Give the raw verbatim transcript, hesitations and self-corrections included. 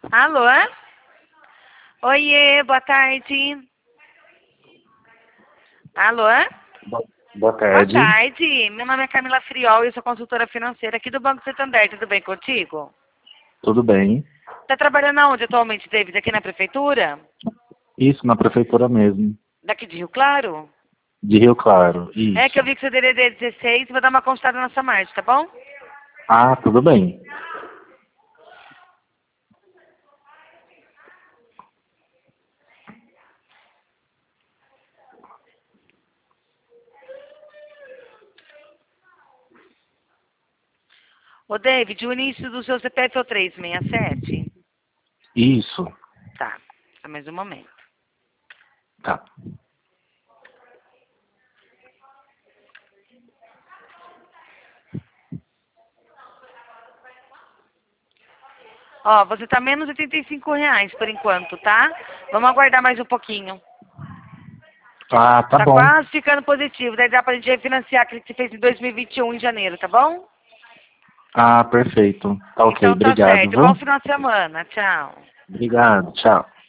Alô? Oiê, boa tarde. Alô? Bo- Boa Boa tarde. tarde. Meu nome é Camila Friol e eu sou consultora financeira aqui do Banco Santander. Tudo bem contigo? Tudo bem? Tá trabalhando aonde atualmente, David? Aqui na prefeitura? Isso, na prefeitura mesmo. Daqui de Rio Claro? De Rio Claro. É que eu Isso. vi que seu D D D é dezesseis e vou dar uma consultada na sua marcha, tá bom? Ah, tudo bem. Ô, David, o início do seu C P F é o três seis sete? Isso. Tá, só mais um momento. Tá. Ó, você tá menos oitenta e cinco reais por enquanto, tá? Vamos aguardar mais um pouquinho. Ah, tá Tá bom. quase ficando positivo. Daí dá pra gente refinanciar aquele que você fez em dois mil e vinte e um em janeiro, tá bom? Ah, perfeito. Tá ok, Então tá obrigado, certo. Bom viu? final de semana. Tchau. Obrigado, tchau.